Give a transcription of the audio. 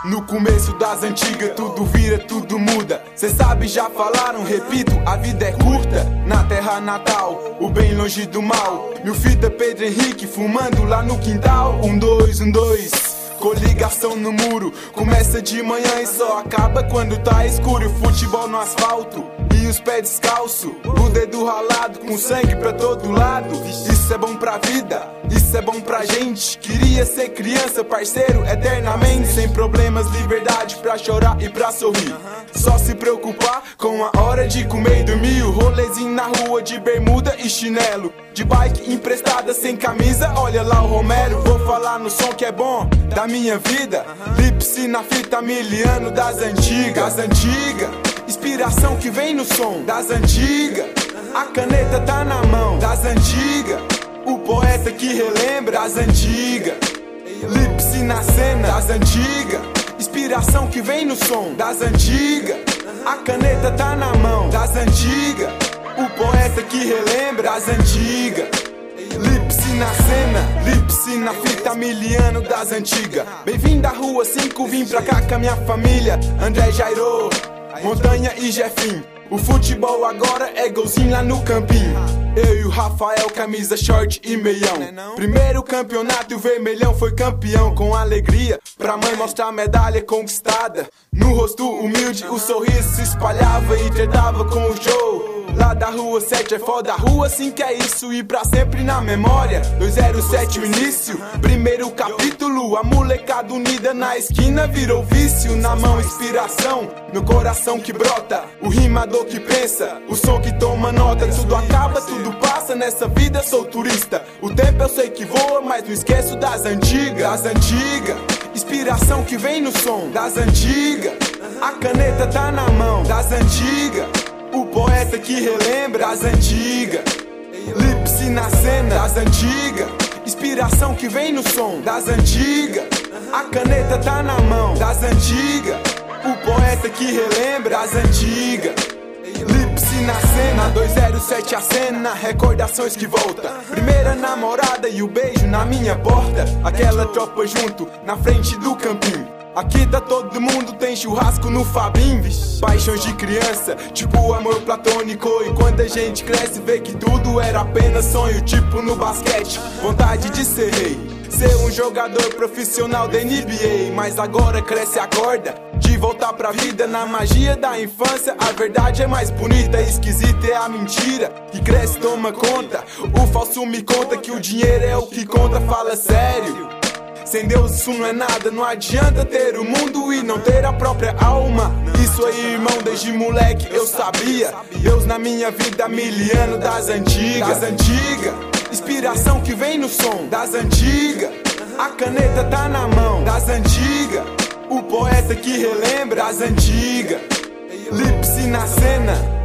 No começo das antigas tudo vira, tudo muda. Cê sabe, já falaram, repito, a vida é curta. Na terra natal, o bem longe do mal. Meu fita Pedro Henrique fumando lá no quintal. 1, 2, 1, 2, coligação no muro. Começa de manhã e só acaba quando tá escuro. Futebol no asfalto e os pés descalço, o dedo ralado com sangue pra todo lado. Isso é bom pra vida, isso é bom pra gente. Queria ser criança, parceiro, eternamente. Sem problemas, liberdade pra chorar e pra sorrir. Só se preocupar com a hora de comer e dormir. O rolezinho na rua de bermuda e chinelo, de bike emprestada sem camisa, olha lá o Romero. Vou falar no som que é bom da minha vida. Lipsy na fita, miliano das antigas. Das antigas, inspiração que vem no som das antigas. A caneta tá na mão das antigas, o poeta que relembra das antigas. Lipsy na cena das antigas, inspiração que vem no som das antigas. A caneta tá na mão das antigas, o poeta que relembra das antigas. Lipsy na cena, Lipsy na fita, miliano das antigas. Bem-vindo à rua 5, vim pra cá com a minha família. André, Jairo, Montanha e Jefinho. O futebol agora é golzinho lá no campinho. Eu e o Rafael, camisa, short e meião. Primeiro campeonato e o vermelhão foi campeão. Com alegria, pra mãe mostrar a medalha conquistada. No rosto humilde, o sorriso se espalhava e tretava com o show. Lá da rua 7 é foda, a rua 5 é isso e pra sempre na memória. 207 o início, primeiro capítulo. A molecada unida na esquina virou vício. Na mão inspiração, no coração que brota. O rimador que pensa, o som que toma nota. Tudo acaba, tudo passa, nessa vida sou turista. O tempo eu sei que voa, mas não esqueço das antigas. Das antigas, inspiração que vem no som das antigas. A caneta tá na mão das antigas, o poeta que relembra das antigas. Lipsy na cena das antigas, inspiração que vem no som das antigas. A caneta tá na mão das antigas, o poeta que relembra das antigas. Lipsy na cena, 207 a cena, recordações que volta. Primeira namorada e o beijo na minha porta. Aquela tropa junto, na frente do campinho. Aqui tá todo mundo, tem churrasco no Fabim. Paixões de criança, tipo amor platônico. E quando a gente cresce vê que tudo era apenas sonho. Tipo no basquete, vontade de ser rei, ser um jogador profissional da NBA. Mas agora cresce a corda de voltar pra vida. Na magia da infância, a verdade é mais bonita. Esquisita é a mentira que cresce, toma conta. O falso me conta que o dinheiro é o que conta, fala sério. Sem Deus isso não é nada, não adianta ter o mundo e não ter a própria alma. Isso aí, irmão, desde moleque eu sabia. Deus na minha vida, miliano das antigas. Das antigas, inspiração que vem no som das antigas. A caneta tá na mão das antigas, o poeta que relembra das antigas. Lipsy na cena,